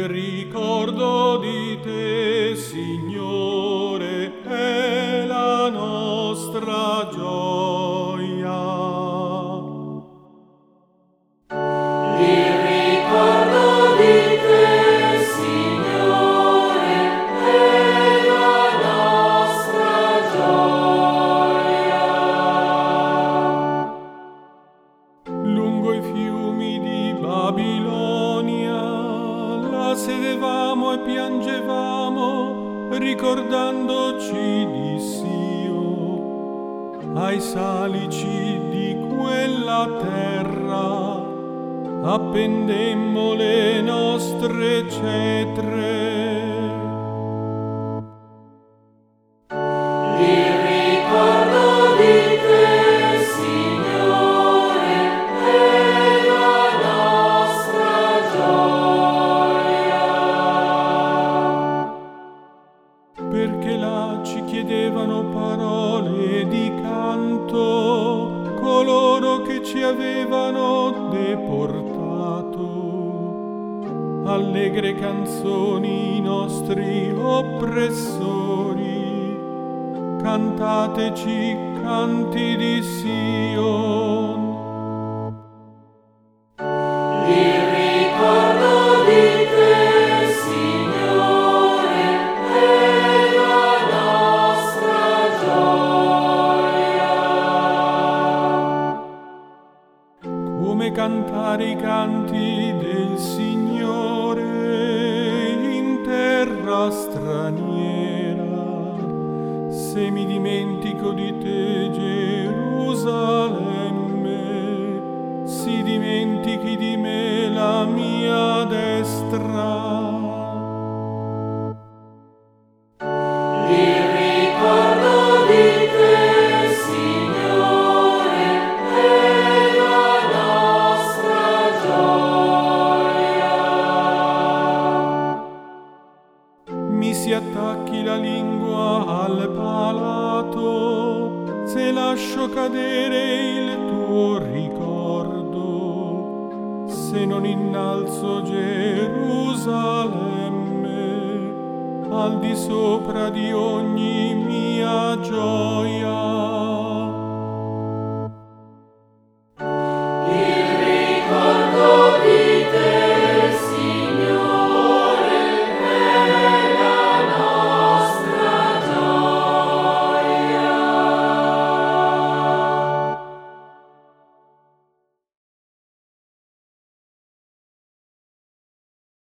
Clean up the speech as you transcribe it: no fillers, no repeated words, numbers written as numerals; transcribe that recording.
ricordo di te, Signore, è la nostra gioia. Il ricordo di te, Signore, è la nostra gioia. Lungo i fiumi di Babilonia la sedevamo e piangevamo, ricordandoci di Sio. Ai salici di quella terra appendemmo le nostre cetre. Il ricordo di te, Signore, è la nostra gioia. Perché là ci chiedevano parole di canto coloro che ci avevano deportato. Allegre canzoni i nostri oppressori, cantateci canti di Sion. Il ricordo di te, Signore, è la nostra gioia. Come cantare i canti del Signore in terra straniera, se mi dimentico di te, Gerusalemme, si dimentichi di me la mia destra. Il ricordo di te, Signore, è la nostra gioia. Mi si attacchi la lingua al palato se lascio cadere il tuo ricordo, se non innalzo Gerusalemme al di sopra di ogni mia gioia.